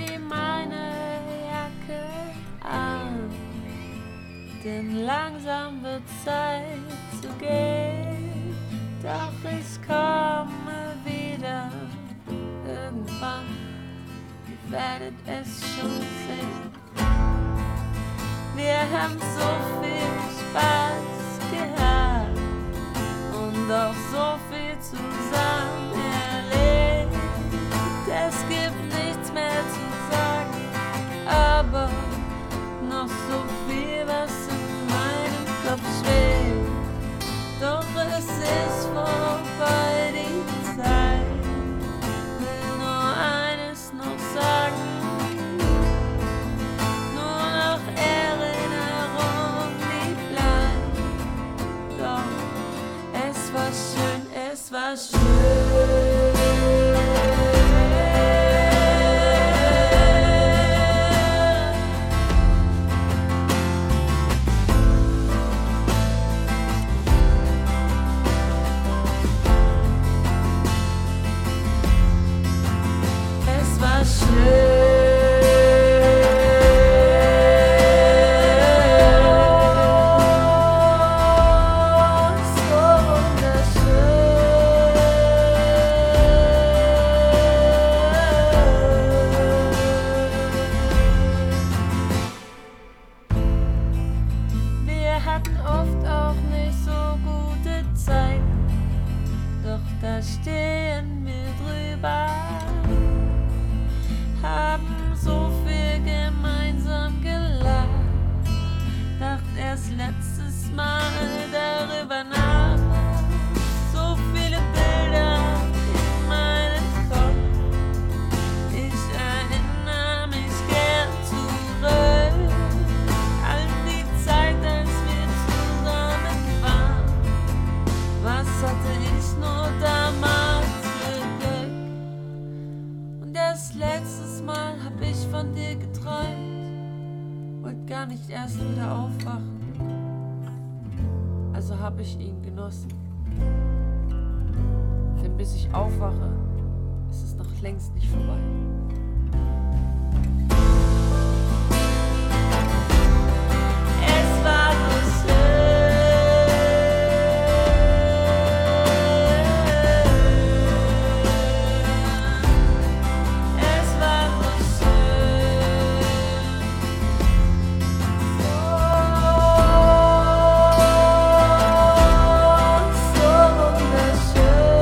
zieh meine Jacke an, denn langsam wird Zeit zu gehen. Doch ich komme wieder irgendwann, ihr werdet es schon sehen. Wir haben so viel Spaß gehabt und auch so viel zusammen erlebt. Es gibt nichts mehr zu sagen, aber noch so viel, was in meinem Kopf schwebt. Doch es ist vorbei die Zeit, will nur eines noch sagen, nur noch Erinnerung, die bleibt. Doch es war schön, es war schön. Wir hatten oft auch nicht so gute Zeiten, doch da stehen wir drüber. Haben so viel gemeinsam gelacht, dacht erst letztes Mal darüber nach. So viele Bilder in meinem Kopf, ich erinnere mich gern zurück an die Zeit, als wir zusammen waren. Was hatte ich nur damals für Glück? Und erst letztes Mal hab ich von dir geträumt, wollte gar nicht erst wieder aufwachen, also hab ich ihn genossen. Denn bis ich aufwache, ist es noch längst nicht vorbei. Es war so schön. Es war so schön. So wunderschön.